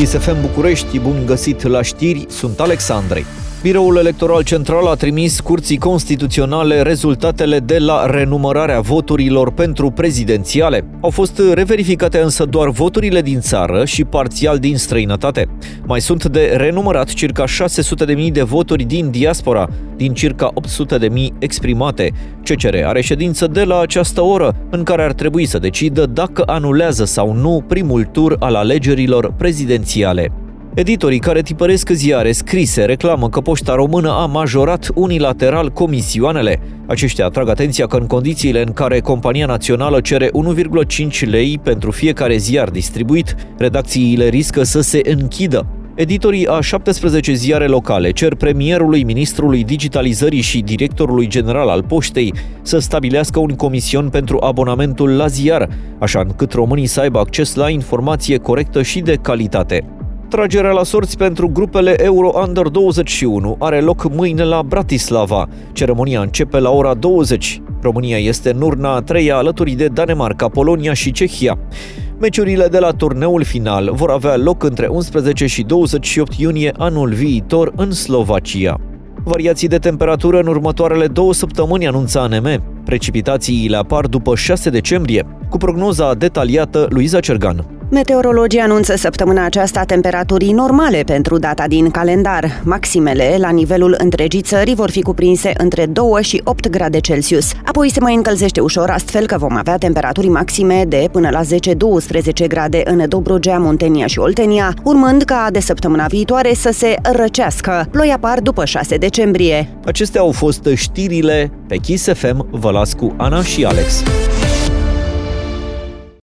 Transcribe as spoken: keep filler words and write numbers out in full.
Kiss F M București, bun găsit la știri, sunt Alexandrei. Biroul Electoral Central a trimis Curții Constituționale rezultatele de la renumărarea voturilor pentru prezidențiale. Au fost reverificate însă doar voturile din țară și parțial din străinătate. Mai sunt de renumărat circa șase sute de mii de voturi din diaspora, din circa opt sute de mii exprimate. C C R are ședință de la această oră, în care ar trebui să decidă dacă anulează sau nu primul tur al alegerilor prezidențiale. Editorii care tipăresc ziare scrise reclamă că Poșta Română a majorat unilateral comisioanele. Aceștia atrag atenția că în condițiile în care compania națională cere unu virgulă cinci lei pentru fiecare ziar distribuit, redacțiile riscă să se închidă. Editorii a șaptesprezece ziare locale cer premierului, ministrului digitalizării și directorului general al poștei să stabilească un comision pentru abonamentul la ziar, așa încât românii să aibă acces la informație corectă și de calitate. Tragerea la sorți pentru grupele Euro Under douăzeci și unu are loc mâine la Bratislava. Ceremonia începe la ora douăzeci. România este în urna a treia alături de Danemarca, Polonia și Cehia. Meciurile de la turneul final vor avea loc între unsprezece și douăzeci și opt iunie anul viitor în Slovacia. Variații de temperatură în următoarele două săptămâni, anunță A N M. Precipitațiile apar după șase decembrie. Cu prognoza detaliată, Luiza Cergan. Meteorologii anunță săptămâna aceasta temperaturi normale pentru data din calendar. Maximele la nivelul întregii țări vor fi cuprinse între doi și opt grade Celsius. Apoi se mai încălzește ușor, astfel că vom avea temperaturi maxime de până la zece doisprezece grade în Dobrogea, Muntenia și Oltenia, urmând ca de săptămâna viitoare să se răcească. Ploi apar după șase decembrie. Acestea au fost știrile pe Kiss F M. Vă las cu Ana și Alex.